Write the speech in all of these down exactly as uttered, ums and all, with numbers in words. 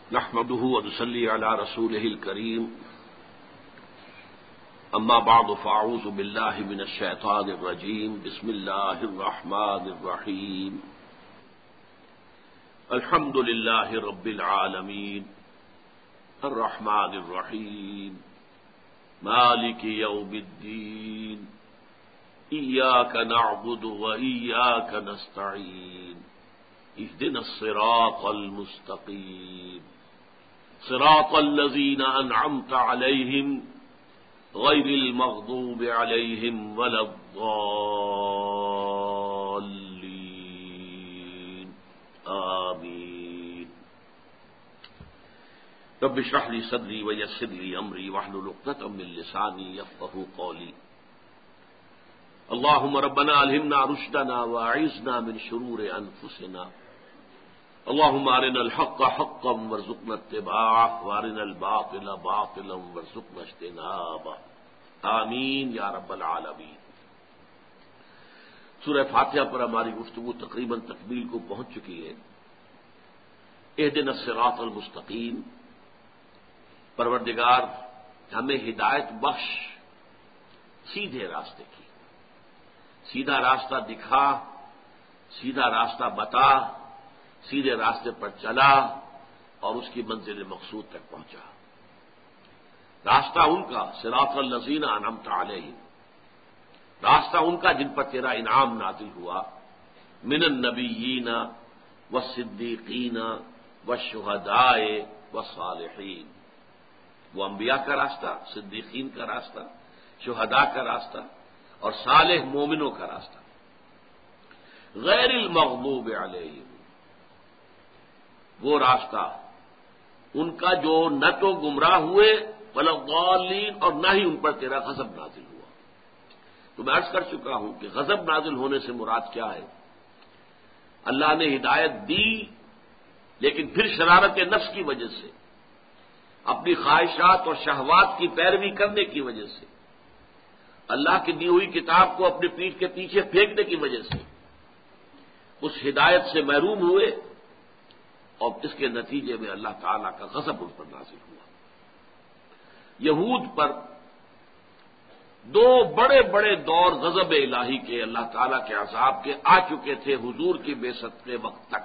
نحمده ونصلي على رسوله الكريم اما بعد فاعوذ بالله من الشيطان الرجيم بسم الله الرحمن الرحيم الحمد لله رب العالمين الرحمن الرحيم مالك يوم الدين إياك نعبد وإياك نستعين اهدنا الصراط المستقيم صراط الذين أنعمت عليهم غير المغضوب عليهم ولا الضالين آمين رب اشرح لي صدري ويسر لي أمري واحلل عقدة من لساني يفقهوا قولي اللهم ربنا ألهمنا رشدنا وأعذنا من شرور أنفسنا اللهم أرنا الحق حقا وارزقنا اتباعه وأرنا الباطل باطلا وارزقنا اجتنابه آمین یا رب العالمین۔ سورہ فاتحہ پر ہماری گفتگو تقریباً تکمیل کو پہنچ چکی ہے۔ اہدنا الصراط المستقیم، پروردگار ہمیں ہدایت بخش سیدھے راستے کی، سیدھا راستہ دکھا، سیدھا راستہ بتا، سیدھے راستے پر چلا اور اس کی منزل مقصود تک پہنچا۔ راستہ ان کا صراط الذین انعمت علیہم، راستہ ان کا جن پر تیرا انعام نازل ہوا، من النبیین والصدیقین والشہداء والصالحین، وہ انبیاء کا راستہ، صدیقین کا راستہ، شہداء کا راستہ اور صالح مومنوں کا راستہ۔ غیر المغضوب علیہم، وہ راستہ ان کا جو نہ تو گمراہ ہوئے ولا الضالین اور نہ ہی ان پر تیرا غضب نازل ہوا۔ تو میں عرض کر چکا ہوں کہ غضب نازل ہونے سے مراد کیا ہے؟ اللہ نے ہدایت دی لیکن پھر شرارت نفس کی وجہ سے، اپنی خواہشات اور شہوات کی پیروی کرنے کی وجہ سے، اللہ کی دی ہوئی کتاب کو اپنی پیٹھ کے پیچھے پھینکنے کی وجہ سے اس ہدایت سے محروم ہوئے اور اس کے نتیجے میں اللہ تعالیٰ کا غضب ان پر نازل ہوا۔ یہود پر دو بڑے بڑے دور غضب الہی کے، اللہ تعالیٰ کے عذاب کے آ چکے تھے حضور کی بعثت کے وقت تک۔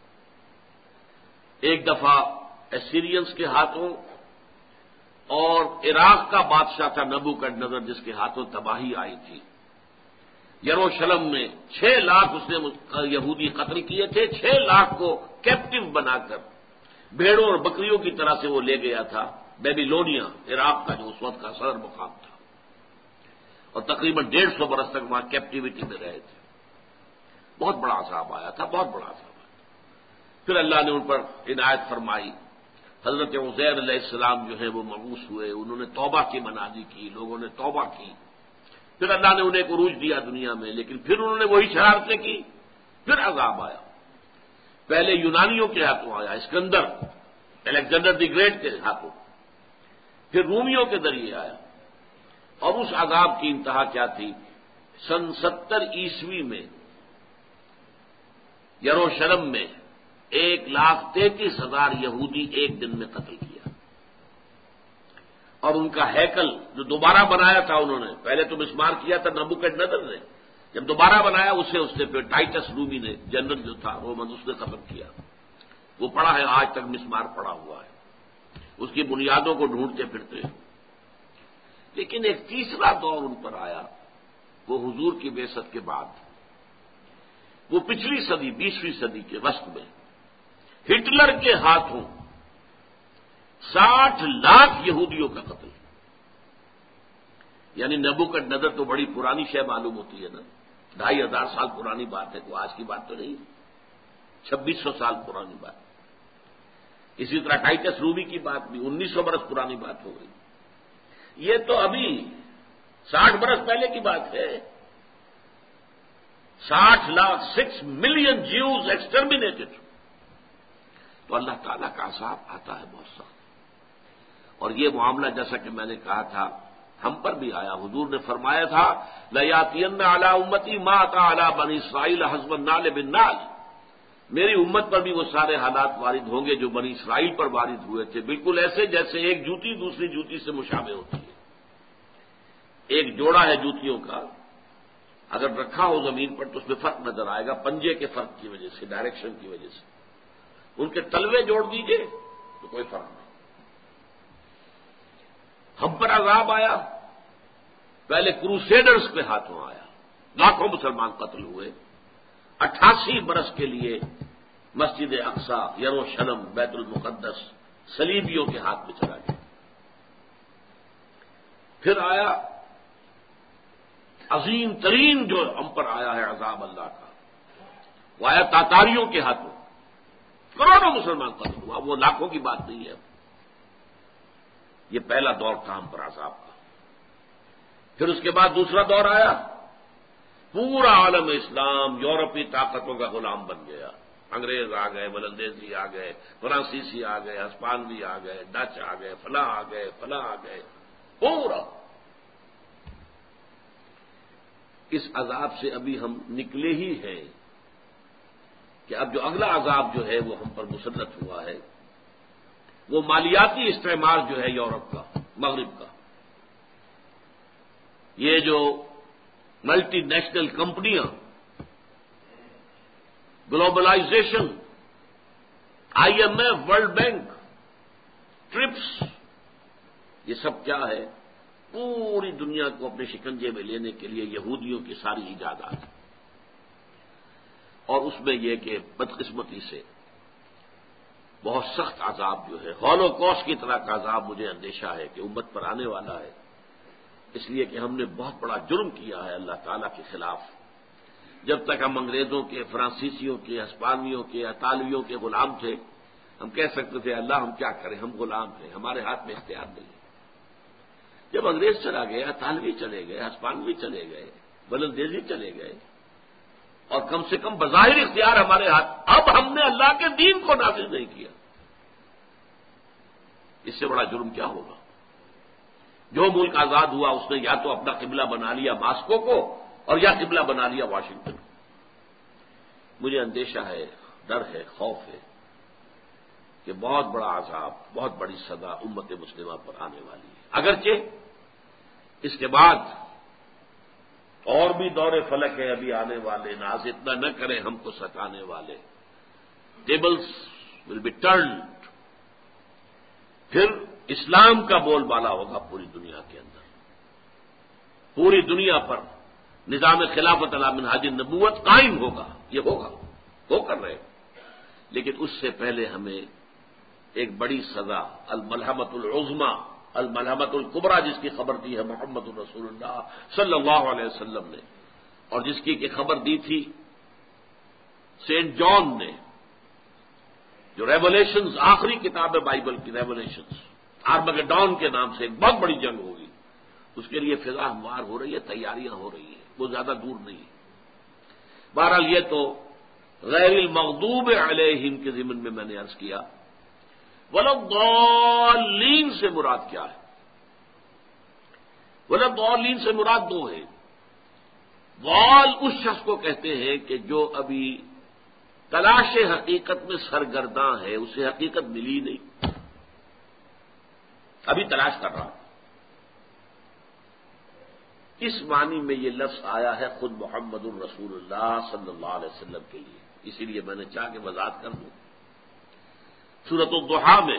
ایک دفعہ اسیرینز کے ہاتھوں اور عراق کا بادشاہ تھا نبوکدنضر جس کے ہاتھوں تباہی آئی تھی۔ یروشلم میں چھ لاکھ اس نے یہودی قتل کیے تھے، چھ لاکھ کو کیپٹو بنا کر بھیڑوں اور بکریوں کی طرح سے وہ لے گیا تھا بیبیلونیا، عراق کا جو اس وقت کا صدر مقام تھا، اور تقریباً ڈیڑھ سو برس تک وہاں کیپٹیوٹی میں رہے تھے۔ بہت بڑا عذاب آیا تھا، بہت بڑا عذاب آیا تھا۔ پھر اللہ نے ان پر عنایت فرمائی، حضرت عزیر علیہ السلام جو ہیں وہ مبعوث ہوئے، انہوں نے توبہ کی منادی کی، لوگوں نے توبہ کی، پھر اللہ نے انہیں ایک عروج دیا دنیا میں، لیکن پھر انہوں نے وہی شرارتیں کی، پھر عذاب آیا۔ پہلے یونانیوں کے ہاتھوں آیا، اسکندر الیگزینڈر دی گریٹ کے ہاتھوں، پھر رومیوں کے ذریعے آیا، اور اس عذاب کی انتہا کیا تھی؟ سن ستر عیسوی میں یروشلم میں ایک لاکھ تینتیس ہزار یہودی ایک دن میں قتل کیا، اور ان کا ہیکل جو دوبارہ بنایا تھا انہوں نے، پہلے تو مسمار کیا تھا نبوکدنضر نے، جب دوبارہ بنایا اسے اس نے پھر ٹائٹس رومی نے، جنرل جو تھا رومن، اس نے ختم کیا۔ وہ پڑا ہے، آج تک مسمار پڑا ہوا ہے، اس کی بنیادوں کو ڈھونڈتے پھرتے ہیں۔ لیکن ایک تیسرا دور ان پر آیا، وہ حضور کی بعثت کے بعد، وہ پچھلی صدی بیسویں صدی کے وسط میں ہٹلر کے ہاتھوں ساٹھ لاکھ یہودیوں کا قتل۔ یعنی نبوکدنضر تو بڑی پرانی شے معلوم ہوتی ہے نا، ڈھائی ہزار سال پرانی بات ہے، کوئی آج کی بات تو نہیں، چھبیس سو سال پرانی بات۔ اسی طرح ٹائٹس رومی کی بات بھی انیس سو برس پرانی بات ہو گئی۔ یہ تو ابھی ساٹھ برس پہلے کی بات ہے۔ ساٹھ lakh six million Jews exterminated. تو اللہ تعالیٰ کا عذاب آتا ہے بہت سخت، اور یہ معاملہ جیسا کہ میں نے کہا تھا ہم پر بھی آیا۔ حضور نے فرمایا تھا لَيَأْتِيَنَّ عَلَىٰ أُمَّتِي مَا أَتَىٰ عَلَىٰ بَنِي إِسْرَائِيلَ حَسْبَ النَّعْلِ بِالنَّعْلِ، میری امت پر بھی وہ سارے حالات وارد ہوں گے جو بنی اسرائیل پر وارد ہوئے تھے، بالکل ایسے جیسے ایک جوتی دوسری جوتی سے مشابہ ہوتی ہے۔ ایک جوڑا ہے جوتیوں کا، اگر رکھا ہو زمین پر تو اس میں فرق نظر آئے گا، پنجے کے فرق کی وجہ سے، ڈائریکشن کی وجہ سے۔ ان کے تلوے جوڑ دیجئے تو کوئی فرق نہیں۔ ہم پر عذاب آیا، پہلے کروسیڈرز کے ہاتھوں آیا، لاکھوں مسلمان قتل ہوئے، اٹھاسی برس کے لیے مسجد اقصی، یروشلم، بیت المقدس صلیبیوں کے ہاتھ میں چلا گیا۔ پھر آیا عظیم ترین جو ہم پر آیا ہے عذاب اللہ کا، وہ آیا تاتاریوں کے ہاتھوں، کروڑوں مسلمان قتل ہوا، وہ لاکھوں کی بات نہیں ہے۔ یہ پہلا دور تھا ہم پر عذاب کا۔ پھر اس کے بعد دوسرا دور آیا، پورا عالم اسلام یورپی طاقتوں کا غلام بن گیا، انگریز آ گئے، ولندیزی آ گئے، فرانسیسی آ گئے، ہسپانوی آ گئے، ڈچ آ گئے، فلاں آ گئے، فلاں آ گئے، پورا۔ اس عذاب سے ابھی ہم نکلے ہی ہیں کہ اب جو اگلا عذاب جو ہے وہ ہم پر مسلط ہوا ہے، وہ مالیاتی استعمار جو ہے یورپ کا، مغرب کا۔ یہ جو ملٹی نیشنل کمپنیاں، globalisation, I M F, World Bank, TRIPS, یہ سب کیا ہے؟ پوری دنیا کو اپنے شکنجے میں لینے کے لیے یہودیوں کی ساری ایجادات، اور اس میں یہ کہ بدقسمتی سے بہت سخت عذاب جو ہے، ہولوکوسٹ کی طرح کا عذاب مجھے اندیشہ ہے کہ امت پر آنے والا ہے، اس لیے کہ ہم نے بہت بڑا جرم کیا ہے اللہ تعالیٰ کے خلاف۔ جب تک ہم انگریزوں کے، فرانسیسیوں کے، ہسپانویوں کے، اطالویوں کے غلام تھے، ہم کہہ سکتے تھے اللہ ہم کیا کریں، ہم غلام ہیں، ہمارے ہاتھ میں اختیار نہیں ہے۔ جب انگریز چلا گیا، اطالوی چلے گئے، ہسپانوی چلے گئے، ولندیزی چلے گئے، اور کم سے کم بظاہر اختیار ہمارے ہاتھ، اب ہم نے اللہ کے دین کو نافذ نہیں کیا، اس سے بڑا جرم کیا ہوگا؟ جو ملک آزاد ہوا اس نے یا تو اپنا قبلہ بنا لیا ماسکو کو، اور یا قبلہ بنا لیا واشنگٹن کو۔ مجھے اندیشہ ہے، ڈر ہے، خوف ہے کہ بہت بڑا عذاب، بہت بڑی سزا امت مسلمہ پر آنے والی ہے۔ اگرچہ اس کے بعد اور بھی دور فلک ہے ابھی آنے والے، ناز اتنا نہ کریں ہم کو ستانے والے، ٹیبلز ول بی ٹرنڈ، پھر اسلام کا بول بالا ہوگا پوری دنیا کے اندر، پوری دنیا پر نظام خلافت علی منہاج النبوت قائم ہوگا، یہ ہوگا، ہو کر رہے، لیکن اس سے پہلے ہمیں ایک بڑی سزا، الملحمۃ العظمی، الملحمۃ الکبریٰ، جس کی خبر دی ہے محمد الرسول اللہ صلی اللہ علیہ وسلم نے، اور جس کی کہ خبر دی تھی سینٹ جان نے، جو ریولیشنز، آخری کتاب ہے بائبل کی، ریولیشنز، آرمگڈون کے نام سے ایک بہت بڑی جنگ ہوگی، اس کے لیے فضا ہموار ہو رہی ہے، تیاریاں ہو رہی ہیں، وہ زیادہ دور نہیں ہے۔ بہرحال یہ تو غیر المغضوب علیہم کے ضمن میں میں نے عرض کیا۔ وَلَضَّالِّينَ سے مراد کیا ہے؟ وَلَضَّالِّينَ سے مراد دو ہے۔ ضال اس شخص کو کہتے ہیں کہ جو ابھی تلاش حقیقت میں سرگرداں ہے، اسے حقیقت ملی نہیں، ابھی تلاش کر رہا۔ اس معنی میں یہ لفظ آیا ہے خود محمد الرسول اللہ صلی اللہ علیہ وسلم کے لیے، اسی لیے میں نے چاہ کے وضاحت کر دوں۔ سورۃ الضحیٰ میں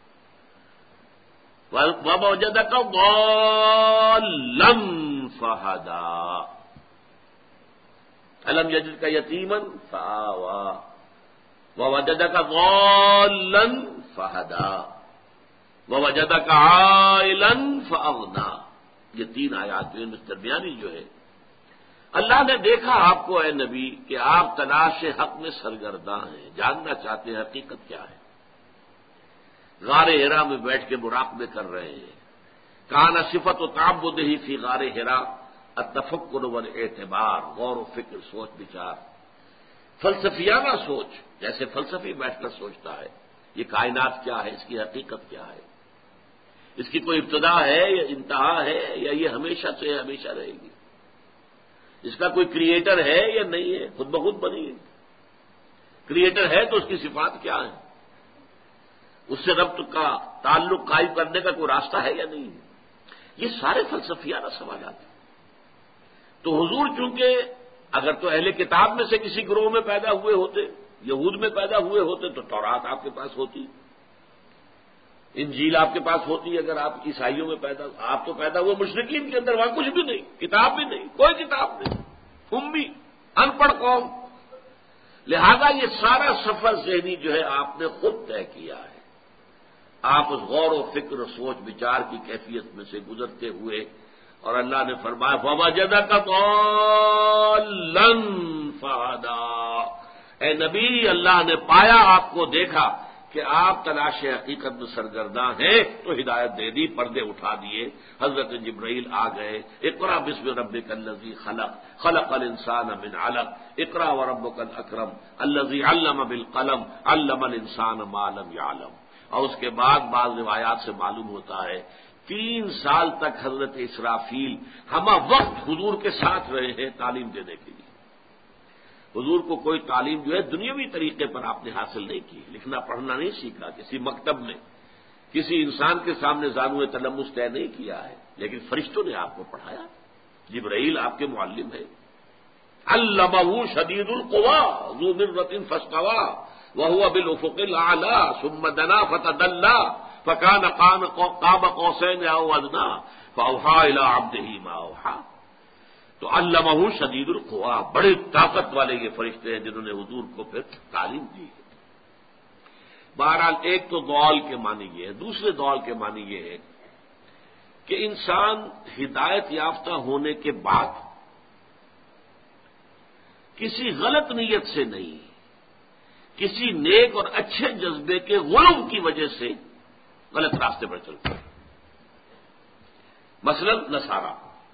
وَوَجَدَكَ ضَالًّا فَہَدَىٰ أَلَمْ يَجِدْكَ يَتِيمًا فَآوَىٰ وَوَجَدَكَ ضَالًّا فَہَدَىٰ وَوَجَدَكَ عَائِلًا فَأَغْنَىٰ۔ یہ تین آیات جو ہیں درمیانی جو ہے، اللہ نے دیکھا آپ کو اے نبی کہ آپ تلاش حق میں سرگرداں ہیں، جاننا چاہتے ہیں حقیقت کیا ہے، غار حرا میں بیٹھ کے مراقبے کر رہے ہیں۔ کان صفت و تعبدہ فی غار حرا التفکر والاعتبار، غور و فکر، سوچ بچار، فلسفیانہ سوچ، جیسے فلسفی بیٹھ کر سوچتا ہے یہ کائنات کیا ہے، اس کی حقیقت کیا ہے، اس کی کوئی ابتدا ہے یا انتہا ہے، یا یہ ہمیشہ سے ہمیشہ رہے گی، اس کا کوئی کریٹر ہے یا نہیں ہے، خود بخود بنی ہے۔ کریٹر ہے تو اس کی صفات کیا ہیں، اس سے ربط کا تعلق قائم کرنے کا کوئی راستہ ہے یا نہیں؟ یہ سارے فلسفیانہ سوالات ہیں۔ تو حضور چونکہ اگر تو اہل کتاب میں سے کسی گروہ میں پیدا ہوئے ہوتے، یہود میں پیدا ہوئے ہوتے، تو تورات آپ کے پاس ہوتی، انجیل آپ کے پاس ہوتی۔ اگر آپ عیسائیوں میں پیدا آپ تو پیدا ہوئے مشرکین کے اندر، وہاں کچھ بھی نہیں، کتاب بھی نہیں، کوئی کتاب نہیں، امی ان پڑھ قوم۔ لہذا یہ سارا سفر ذہنی جو ہے آپ نے خود طے کیا ہے۔ آپ اس غور و فکر و سوچ بچار کی کیفیت میں سے گزرتے ہوئے، اور اللہ نے فرمایا فَوَجَدَكَ ضَالًّا فَهَدَىٰ، اے نبی اللہ نے پایا آپ کو، دیکھا کہ آپ تلاش حقیقت میں سرگرداں ہیں تو ہدایت دے دی، پردے اٹھا دیے۔ حضرت جبرائیل آ گئے، اقرأ بسم ربک الذی خلق خلق الانسان من علق اقرأ وربک الاکرم الذی علم بالقلم علم الانسان ما لم یعلم۔ اور اس کے بعد بعض روایات سے معلوم ہوتا ہے تین سال تک حضرت اسرافیل ہمہ وقت حضور کے ساتھ رہے ہیں تعلیم دینے کے لیے۔ حضور کو کوئی تعلیم جو ہے دنیاوی طریقے پر آپ نے حاصل نہیں کی، لکھنا پڑھنا نہیں سیکھا، کسی مکتب میں کسی انسان کے سامنے زانو تلمس طے نہیں کیا ہے، لیکن فرشتوں نے آپ کو پڑھایا۔ جبرائیل آپ کے معلم ہے۔ علمہ شدید القویٰ ذو مرۃ فاستویٰ وہو بالافق الاعلیٰ ثم دنا فتدلی فکان قاب قوسین او ادنیٰ فاوحیٰ الی عبدہ ما اوحیٰ۔ تو علمہ شدید القویٰ، بڑے طاقت والے یہ فرشتے ہیں جنہوں نے حضور کو پھر تعلیم دی ہے۔ بہرحال ایک تو دول کے معنی یہ ہے، دوسرے دول کے معنی یہ ہے کہ انسان ہدایت یافتہ ہونے کے بعد کسی غلط نیت سے نہیں، کسی نیک اور اچھے جذبے کے غلو کی وجہ سے غلط راستے پر چلتا ہے۔ مثلا نصارہ،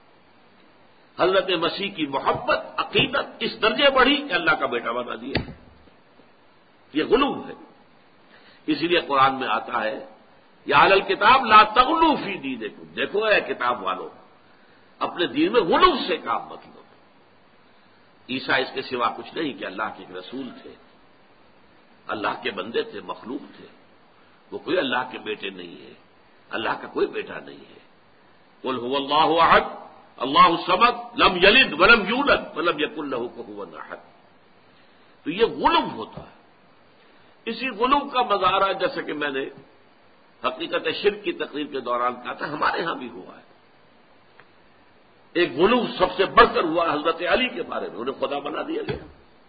حضرت مسیح کی محبت عقیدت اس درجے بڑھی کہ اللہ کا بیٹا بنا دیا، یہ غلو ہے۔ اسی لیے قرآن میں آتا ہے یا اہل الکتاب لا تغلوا فی دینکم، دیکھو اے کتاب والو اپنے دین میں غلو سے کام مت لو۔ عیسیٰ اس کے سوا کچھ نہیں کہ اللہ کے ایک رسول تھے، اللہ کے بندے تھے، مخلوق تھے، وہ کوئی اللہ کے بیٹے نہیں ہے، اللہ کا کوئی بیٹا نہیں ہے۔ قل هو اللہ احد اللہ الصمد لم یلد ولم یولد ولم یکن لہ کفوا احد۔ تو یہ غلو ہوتا ہے۔ اسی غلو کا مظاہرہ جیسا کہ میں نے حقیقت شرک کی تقریر کے دوران کہا تھا ہمارے ہاں بھی ہوا ہے۔ ایک غلو سب سے بڑھ کر ہوا حضرت علی کے بارے میں، انہیں خدا بنا دیا گیا۔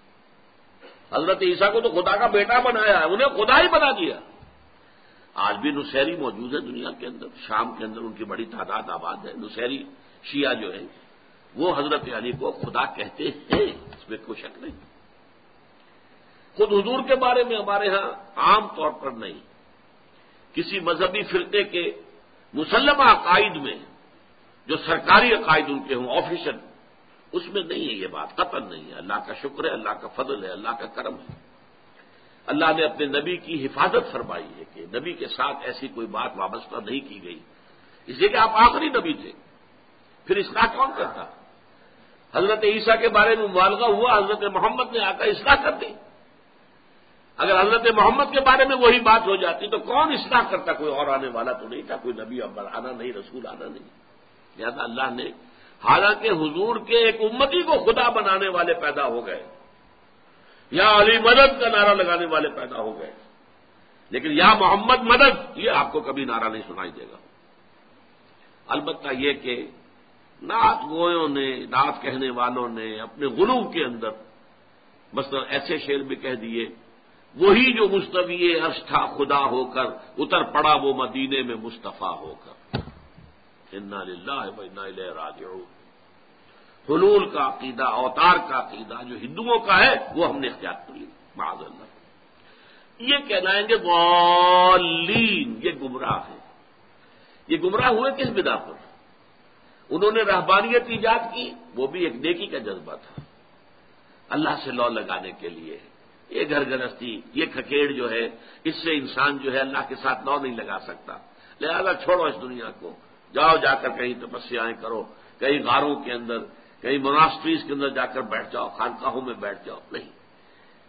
حضرت عیسیٰ کو تو خدا کا بیٹا بنایا ہے، انہیں خدا ہی بنا دیا۔ آج بھی نصیری موجود ہے دنیا کے اندر، شام کے اندر ان کی بڑی تعداد آباد ہے۔ نصیری شیعہ جو ہے وہ حضرت علی کو خدا کہتے ہیں، اس میں کوئی شک نہیں۔ خود حضور کے بارے میں ہمارے ہاں عام طور پر نہیں، کسی مذہبی فرقے کے مسلمہ عقائد میں جو سرکاری عقائد ان کے ہوں آفیشل، اس میں نہیں ہے یہ بات، قطعاً نہیں ہے۔ اللہ کا شکر ہے، اللہ کا فضل ہے، اللہ کا کرم ہے۔ اللہ نے اپنے نبی کی حفاظت فرمائی ہے کہ نبی کے ساتھ ایسی کوئی بات وابستہ نہیں کی گئی، اس لیے کہ آپ آخری نبی تھے۔ پھر اصلاح کون کرتا؟ حضرت عیسیٰ کے بارے میں مبالغہ ہوا، حضرت محمد نے آ کر اصلاح کر دی۔ اگر حضرت محمد کے بارے میں وہی بات ہو جاتی تو کون اصلاح کرتا؟ کوئی اور آنے والا تو نہیں تھا، کوئی نبی اب آنا نہیں، رسول آنا نہیں۔ لہذا اللہ نے حالانکہ حضور کے ایک امتی کو خدا بنانے والے پیدا ہو گئے، یا علی مدد کا نعرہ لگانے والے پیدا ہو گئے، لیکن یا محمد مدد یہ آپ کو کبھی نعرہ نہیں سنائی دے گا۔ البتہ یہ کہ نعت گویوں نے، نعت کہنے والوں نے اپنے غلو کے اندر مثلا ایسے شعر بھی کہہ دیے، وہی جو مستوی عرش تھا خدا ہو کر اتر پڑا وہ مدینے میں مصطفیٰ ہو کر۔ انا للہ و انا الیہ راجعون۔ حلول کا عقیدہ، اوتار کا عقیدہ جو ہندوؤں کا ہے وہ ہم نے اختیار کر لی، معاذ اللہ۔ یہ کہلائیں گے ضالین، یہ گمراہ ہے۔ یہ گمراہ ہوئے کس بنا پر؟ انہوں نے رہبانیت ایجاد کی، وہ بھی ایک نیکی کا جذبہ تھا، اللہ سے لو لگانے کے لیے۔ یہ گھر گرہستی، یہ کھکیڑ جو ہے، اس سے انسان جو ہے اللہ کے ساتھ لو نہیں لگا سکتا، لہذا چھوڑو اس دنیا کو، جاؤ جا کر کہیں تپسیاں کرو، کہیں غاروں کے اندر، کہیں موناسٹریز کے اندر جا کر بیٹھ جاؤ، خانقاہوں میں بیٹھ جاؤ۔ نہیں،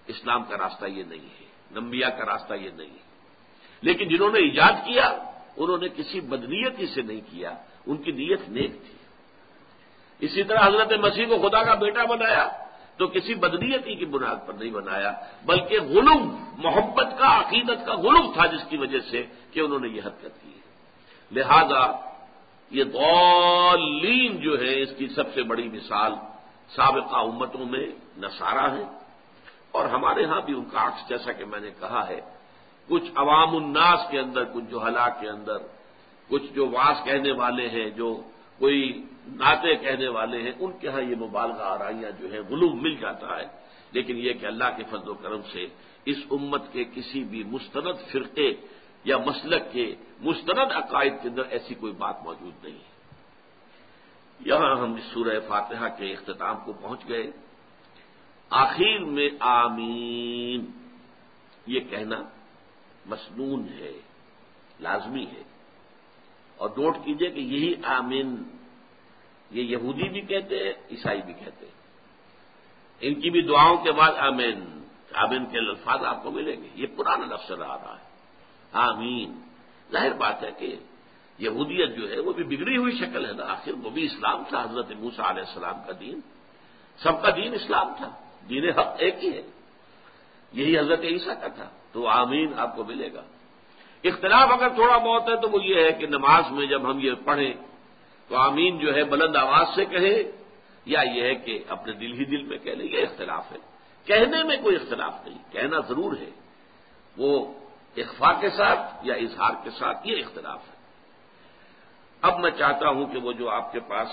اسلام کا راستہ یہ نہیں ہے، انبیاء کا راستہ یہ نہیں ہے۔ لیکن جنہوں نے ایجاد کیا انہوں نے کسی بدنیتی سے نہیں کیا، ان کی نیت نیک تھی۔ اسی طرح حضرت مسیح کو خدا کا بیٹا بنایا تو کسی بدنیتی کی بنیاد پر نہیں بنایا، بلکہ غلو، محبت کا، عقیدت کا غلو تھا جس کی وجہ سے کہ انہوں نے یہ حرکت کی ہے۔ لہذا یہ ضالین جو ہے اس کی سب سے بڑی مثال سابقہ امتوں میں نصارہ ہیں، اور ہمارے ہاں بھی ان کا عکس، جیسا کہ میں نے کہا ہے، کچھ عوام الناس کے اندر، کچھ جہلاء کے اندر، کچھ جو واعظ کہنے والے ہیں، جو کوئی نعتیں کہنے والے ہیں، ان کے ہاں یہ مبالغہ آرائیاں جو ہیں غلو مل جاتا ہے۔ لیکن یہ کہ اللہ کے فضل و کرم سے اس امت کے کسی بھی مستند فرقے یا مسلک کے مستند عقائد کے اندر ایسی کوئی بات موجود نہیں ہے۔ یہاں ہم اس سورہ فاتحہ کے اختتام کو پہنچ گئے۔ آخر میں آمین یہ کہنا مسنون ہے، لازمی ہے، اور نوٹ کیجئے کہ یہی آمین یہ یہودی بھی کہتے ہیں، عیسائی بھی کہتے ہیں۔ ان کی بھی دعاؤں کے بعد آمین آمین کے الفاظ آپ کو ملیں گے۔ یہ پرانا لفظ چلا آ رہا ہے آمین۔ ظاہر بات ہے کہ یہودیت جو ہے وہ بھی بگڑی ہوئی شکل ہے نا، آخر وہ بھی اسلام تھا، حضرت موسیٰ علیہ السلام کا دین، سب کا دین اسلام تھا، دین حق ایک ہی ہے، یہی حضرت عیسیٰ کا تھا، تو آمین آپ کو ملے گا۔ اختلاف اگر تھوڑا بہت ہے تو وہ یہ ہے کہ نماز میں جب ہم یہ پڑھیں تو آمین جو ہے بلند آواز سے کہیں یا یہ ہے کہ اپنے دل ہی دل میں کہہ لیں، یہ اختلاف ہے۔ کہنے میں کوئی اختلاف نہیں، کہنا ضرور ہے، وہ اخفاء کے ساتھ یا اظہار کے ساتھ، یہ اختلاف ہے۔ اب میں چاہتا ہوں کہ وہ جو آپ کے پاس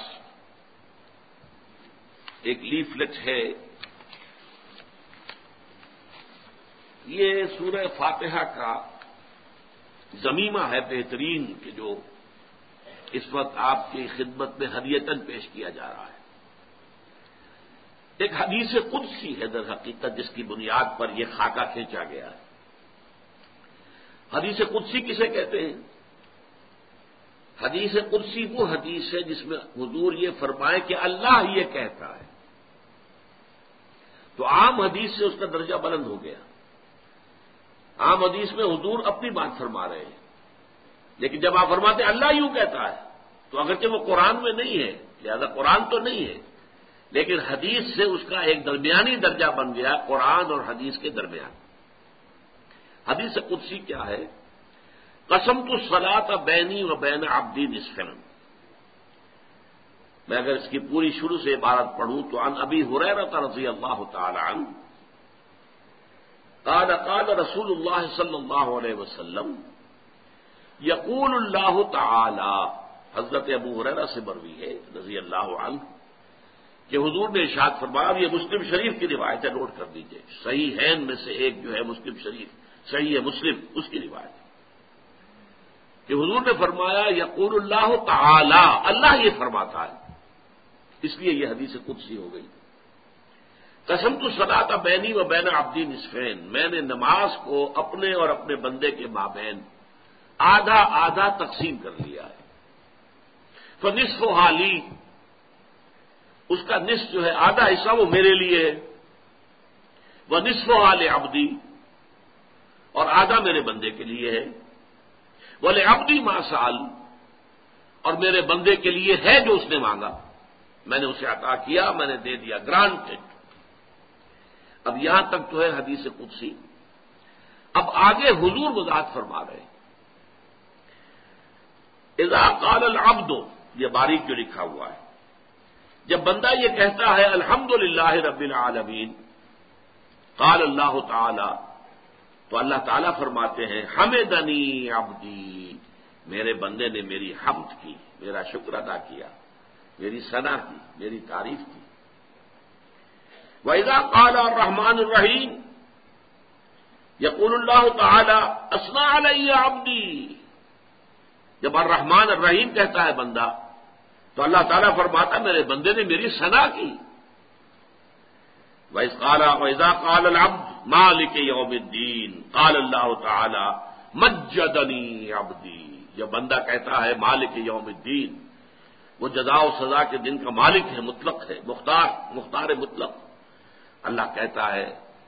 ایک لیفلٹ ہے، یہ سورہ فاتحہ کا ضمیمہ ہے بہترین کہ جو اس وقت آپ کی خدمت میں ہدیتاً پیش کیا جا رہا ہے۔ ایک حدیث قدسی ہے در حقیقت جس کی بنیاد پر یہ خاکہ کھینچا گیا ہے۔ حدیث قدسی کسے کہتے ہیں؟ حدیث قدسی وہ حدیث ہے جس میں حضور یہ فرمائے کہ اللہ یہ کہتا ہے، تو عام حدیث سے اس کا درجہ بلند ہو گیا۔ عام حدیث میں حضور اپنی بات فرما رہے ہیں، لیکن جب آپ فرماتے ہیں اللہ یوں کہتا ہے تو اگرچہ وہ قرآن میں نہیں ہے، لہذا قرآن تو نہیں ہے، لیکن حدیث سے اس کا ایک درمیانی درجہ بن گیا، قرآن اور حدیث کے درمیان۔ حدیث قدسی کیا ہے؟ قسمت الصلاۃ بینی و بین عبدی نصفین۔ میں اگر اس کی پوری شروع سے عبارت پڑھوں تو عن ابی ہریرہ رضی اللہ تعالی عنہ قال قال رسول اللہ صلی اللہ علیہ وسلم یقول اللہ تعالی، حضرت ابو ہریرہ سے مروی ہے رضی اللہ عنہ کہ حضور نے ارشاد فرمایا، یہ مسلم شریف کی روایت ہے، نوٹ کر دیجئے، صحیح ہین میں سے ایک جو ہے مسلم شریف، صحیح ہے مسلم، اس کی روایت ہے کہ حضور نے فرمایا یقول اللہ تعالی، اللہ یہ فرماتا ہے، اس لیے یہ حدیث قدسی ہو گئی۔ قسمت الصلاۃ بینی و بین عبدی نصفین، میں نے نماز کو اپنے اور اپنے بندے کے مابین آدھا آدھا تقسیم کر لیا ہے۔ فنصف حالی، اس کا نصف جو ہے آدھا حصہ وہ میرے لیے ہے، وہ نصف حال عبدی، اور آدھا میرے بندے کے لیے ہے، بولے عبدی ما سال، اور میرے بندے کے لیے ہے جو اس نے مانگا، میں نے اسے عطا کیا، میں نے دے دیا، گرانٹڈ۔ اب یہاں تک تو ہے حدیث قدسی۔ اب آگے حضور وضاحت فرما رہے ہیں، اذا قال العبد، یہ باریک جو لکھا ہوا ہے، جب بندہ یہ کہتا ہے الحمدللہ رب العالمین، قال اللہ تعالی، تو اللہ تعالیٰ فرماتے ہیں حمدنی عبدی، میرے بندے نے میری حمد کی، میرا شکر ادا کیا، میری ثنا کی، میری تعریف کی۔ وَإِذَا قَالَ الرَّحْمَٰنُ الرَّحِيمُ، یقول اللہ تعالیٰ اثنى علی عبدی، جب الرحمن الرحیم کہتا ہے بندہ تو اللہ تعالیٰ فرماتا میرے بندے نے میری ثنا کی۔ وَإِذَا قَالَ الْعَبْدُ مَالِكِ يَوْمِ الدِّينِ قَالَ اللَّهُ تَعَالَى مَجَّدَنِي عَبْدِي، جب بندہ کہتا ہے مالک یوم الدین، وہ جزا و سزا کے دن کا مالک ہے، مطلق ہے، مختار مختار مطلق، اللہ کہتا ہے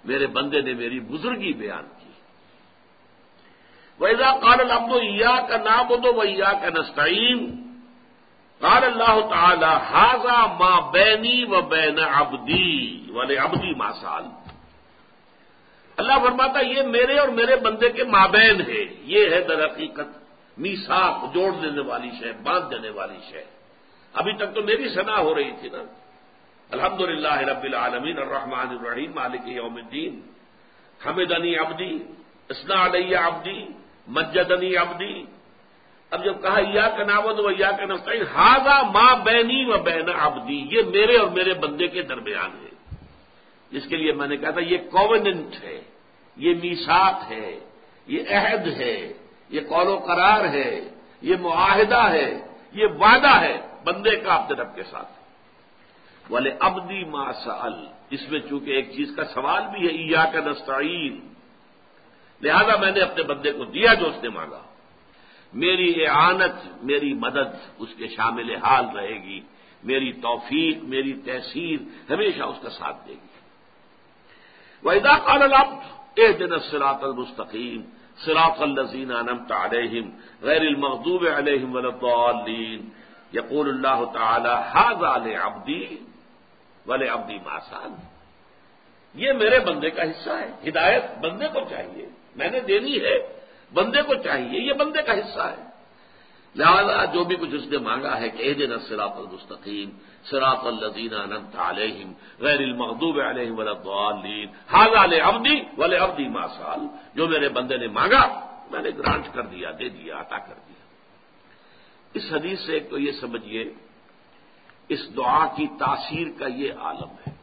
میرے بندے نے میری بزرگی بیان کی۔ وَإِذَا قَالَ الْعَبْدُ إِيَّاكَ نَعْبُدُ وَإِيَّاكَ نَسْتَعِينُ قال اللہ تعالی ھذا ما بینی وبین عبدی ولعبدی ما سأل۔ اللہ فرماتا یہ میرے اور میرے بندے کے مابین ہے، یہ ہے در حقیقت میثاق، جوڑ دینے والی شے، باندھ دینے والی شے۔ ابھی تک تو میری ثنا ہو رہی تھی نا، الحمدللہ رب العالمین الرحمن الرحیم مالک یوم الدین، حمدنی عبدی، اثنا علی عبدی، مجدنی عبدی۔ اب جب کہا ایاک نعبد و ایاک نستعین، ھذا ما بینی و بین عبدی، یہ میرے اور میرے بندے کے درمیان ہے، جس کے لیے میں نے کہا تھا یہ کووننٹ ہے، یہ میثاق ہے، یہ عہد ہے، یہ قول و قرار ہے، یہ معاہدہ ہے، یہ وعدہ ہے بندے کا اپنے رب کے ساتھ۔ وَلِعَبْدِی مَا سَأَلَ، اس میں چونکہ ایک چیز کا سوال بھی ہے، ایاک نستعین، لہذا میں نے اپنے بندے کو دیا جو اس نے مانگا۔ میری اعانت، میری مدد اس کے شامل حال رہے گی، میری توفیق، میری تیسیر ہمیشہ اس کا ساتھ دے گی۔ وَإِذَا قَالَ الْعَبْدُ اهْدِنَا الصِّرَاطَ الْمُسْتَقِيمَ صِرَاطَ الَّذِينَ أَنْعَمْتَ عَلَيْهِمْ غَيْرِ الْمَغْضُوبِ عَلَيْهِمْ وَلَا الضَّالِّينَ يقول اللہ تعالی ھذا لعبدی ولعبدی ما سأل، یہ میرے بندے کا حصہ ہے، ہدایت بندے کو چاہیے، میں نے دینی ہے، بندے کو چاہیے، یہ بندے کا حصہ ہے۔ لہذا جو بھی کچھ اس نے مانگا ہے کہ اہدنا الصراط المستقیم صراط الذین انعمت علیہم غیر المغضوب علیہم ولا الضالین ھذا لعبدی ولعبدی ما سأل، جو میرے بندے نے مانگا میں نے گرانٹ کر دیا، دے دیا، عطا کر دیا۔ اس حدیث سے ایک تو یہ سمجھیے اس دعا کی تاثیر کا یہ عالم ہے،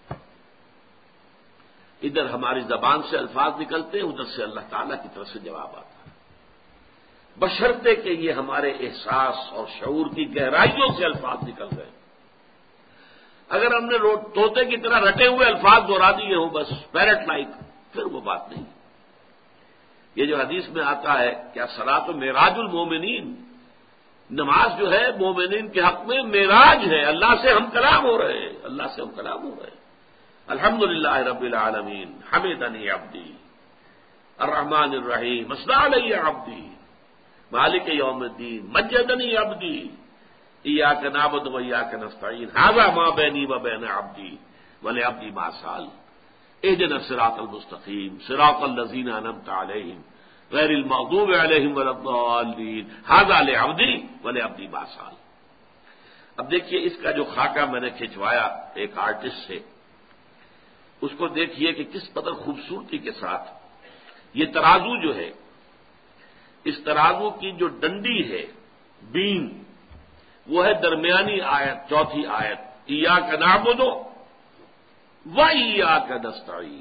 ادھر ہماری زبان سے الفاظ نکلتے ہیں، ادھر سے اللہ تعالیٰ کی طرف سے جواب آتا ہے، بشرطے کہ یہ ہمارے احساس اور شعور کی گہرائیوں سے الفاظ نکل گئے۔ اگر ہم نے طوطے کی طرح رٹے ہوئے الفاظ دہرا دیے ہوں بس پیرٹ لائک، پھر وہ بات نہیں۔ یہ جو حدیث میں آتا ہے کیا صلاۃ معراج المومنین، نماز جو ہے مومنین کے حق میں معراج ہے، اللہ سے ہم کلام ہو رہے ہیں، اللہ سے ہم کلام ہو رہے ہیں۔ الحمدللہ رب العالمین حمدنی عبدی الرحمن الرحیم اثنی علی عبدی مالک یوم الدین مجدنی عبدی ایاک نعبد و ایاک نستعین ھذا ما بینی و بین عبدی ولعبدی ما سأل اهدنا الصراط المستقیم صراط الذین انعمت علیہم غیر المغضوب علیہم ولا الضالین ھذا لعبدی ولعبدی ما سأل۔ اب دیکھیے اس کا جو خاکہ میں نے کھنچوایا ایک آرٹسٹ سے، اس کو دیکھیے کہ کس قدر خوبصورتی کے ساتھ یہ ترازو جو ہے، اس ترازو کی جو ڈنڈی ہے، بیم، وہ ہے درمیانی آیت، چوتھی آیت ایاک نعبد و ایاک نستعین۔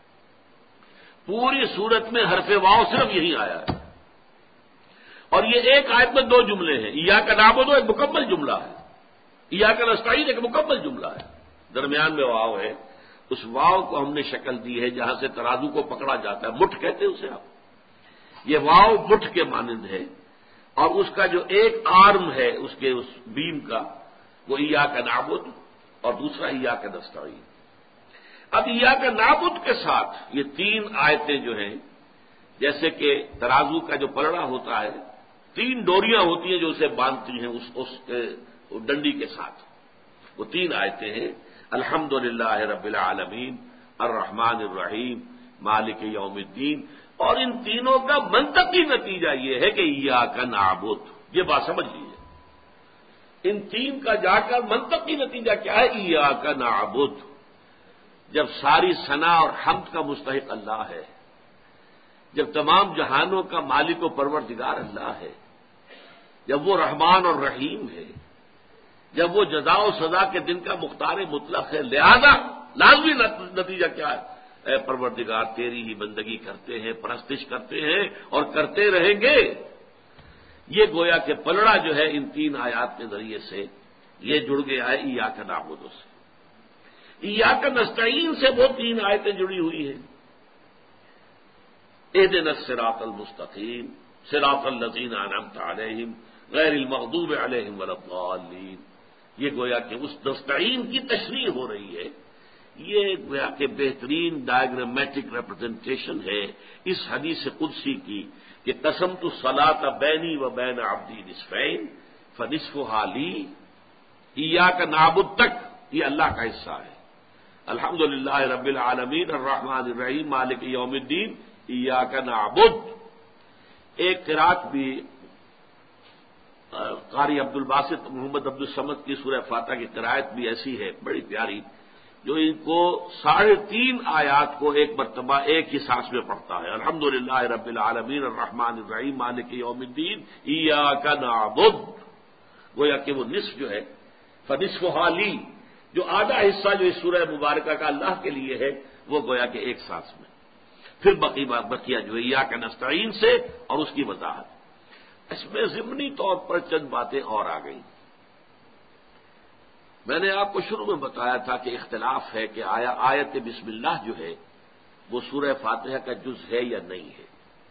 پوری صورت میں حرف واو صرف یہی آیا ہے، اور یہ ایک آیت میں دو جملے ہیں، ایاک نعبد ایک مکمل جملہ ہے، ایاک نستعین ایک مکمل جملہ ہے، درمیان میں واو ہے۔ اس واو کو ہم نے شکل دی ہے جہاں سے ترازو کو پکڑا جاتا ہے، مٹھ کہتے ہیں اسے آپ، یہ واو مٹھ کے مانند ہے، اور اس کا جو ایک آرم ہے اس کے اس بیم کا وہ ایاک نعبد اور دوسرا ایاک نستعین۔ اب ایاک نعبد کے ساتھ یہ تین آیتیں جو ہیں، جیسے کہ ترازو کا جو پلڑا ہوتا ہے، تین ڈوریاں ہوتی ہیں جو اسے باندھتی ہیں اس, اس ڈنڈی کے ساتھ، وہ تین آیتیں ہیں الحمدللہ رب العالمین الرحمن الرحیم مالک یوم الدین، اور ان تینوں کا منطقی نتیجہ یہ ہے کہ ایاک نعبد، یہ بات سمجھ لیجیے، ان تین کا جا کر منطقی نتیجہ کیا ہے؟ ایاک نعبد۔ جب ساری ثنا اور حمد کا مستحق اللہ ہے، جب تمام جہانوں کا مالک و پروردگار اللہ ہے، جب وہ رحمان اور رحیم ہے، جب وہ جزا و سزا کے دن کا مختار مطلق ہے، لہذا لازمی نتیجہ کیا ہے؟ اے پروردگار تیری ہی بندگی کرتے ہیں، پرستش کرتے ہیں اور کرتے رہیں گے۔ یہ گویا کہ پلڑا جو ہے ان تین آیات کے ذریعے سے یہ جڑ گیا ہے ایاک نعبد سے۔ ایاک نستعین سے وہ تین آیتیں جڑی ہوئی ہیں، اهدنا الصراط المستقیم صراط الذین انعمت علیہم غیر المغضوب علیہم ولا الضالین۔ یہ گویا کہ اس نستعین کی تشریح ہو رہی ہے، یہ گویا کہ بہترین ڈائیگرامیٹک ریپرزنٹیشن ہے اس حدیث قدسی کی کہ قسمت الصلاۃ بینی و بین عبدی نصفین فنصفھا لی، ایاک نعبد تک یہ اللہ کا حصہ ہے. الحمدللہ رب العالمین الرحمن الرحیم مالک یوم الدین ایاک نعبد. ایک قرات بھی قاری عبد الباسط محمد عبد الصمد کی سورہ فاتحہ کی قرائت بھی ایسی ہے بڑی پیاری، جو ان کو ساڑھے تین آیات کو ایک مرتبہ ایک ہی سانس میں پڑھتا ہے. الحمدللہ رب العالمین الرحمن الرحیم مالک یوم الدین ایاک نعبد. گویا کہ وہ نصف جو ہے فنصفھا لی، جو آدھا حصہ جو اس سورہ مبارکہ کا اللہ کے لیے ہے وہ گویا کہ ایک سانس میں. پھر بقی بقیہ جو ہے ایاک نستعین سے اور اس کی وضاحت. اس میں ضمنی طور پر چند باتیں اور آ گئیں. میں نے آپ کو شروع میں بتایا تھا کہ اختلاف ہے کہ آیا آیت بسم اللہ جو ہے وہ سورہ فاتحہ کا جز ہے یا نہیں ہے.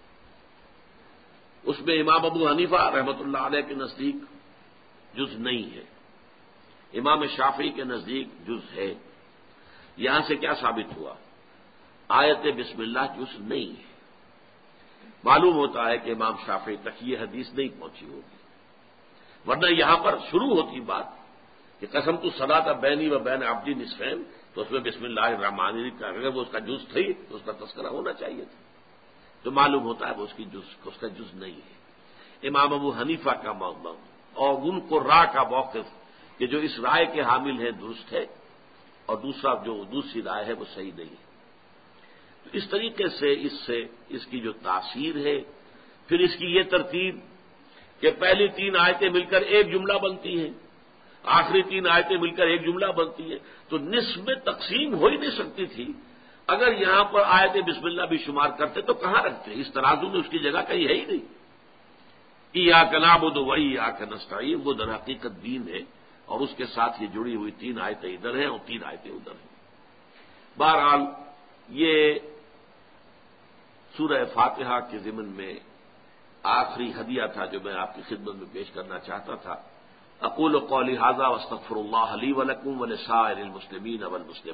اس میں امام ابو حنیفہ رحمۃ اللہ علیہ کے نزدیک جز نہیں ہے، امام شافعی کے نزدیک جز ہے. یہاں سے کیا ثابت ہوا؟ آیت بسم اللہ جز نہیں ہے. معلوم ہوتا ہے کہ امام شافعی تک یہ حدیث نہیں پہنچی ہوگی، ورنہ یہاں پر شروع ہوتی بات کہ قسمت الصلاۃ بینی و بین عبدی نصفین، تو اس میں بسم اللہ الرحمن الرحیم کا اگر وہ اس کا جز تھی تو اس کا تذکرہ ہونا چاہیے تھا. تو معلوم ہوتا ہے وہ اس کی جز اس کا جز نہیں ہے. امام ابو حنیفہ کا موقف اور ان کو راہ کا موقف کہ جو اس رائے کے حامل ہیں درست ہے، اور دوسرا جو دوسری رائے ہے وہ صحیح نہیں ہے. تو اس طریقے سے اس سے اس کی جو تاثیر ہے، پھر اس کی یہ ترتیب کہ پہلی تین آیتیں مل کر ایک جملہ بنتی ہیں، آخری تین آیتیں مل کر ایک جملہ بنتی ہیں، تو نصف میں تقسیم ہو ہی نہیں سکتی تھی. اگر یہاں پر آیت بسم اللہ بھی شمار کرتے تو کہاں رکھتے؟ اس ترازو میں اس کی جگہ کہیں ہے ہی نہیں. ایاک نعبد و ایاک نستعین وہ در حقیقت دین ہے، اور اس کے ساتھ یہ جڑی ہوئی تین آیتیں ادھر ہیں اور تین آیتیں ادھر ہیں. بہرحال یہ سورہ فاتحہ کے ضمن میں آخری ہدیہ تھا جو میں آپ کی خدمت میں پیش کرنا چاہتا تھا. اقول قولی ھذا واستغفر اللہ لی ولکم ولسائر المسلمین والمسلمات.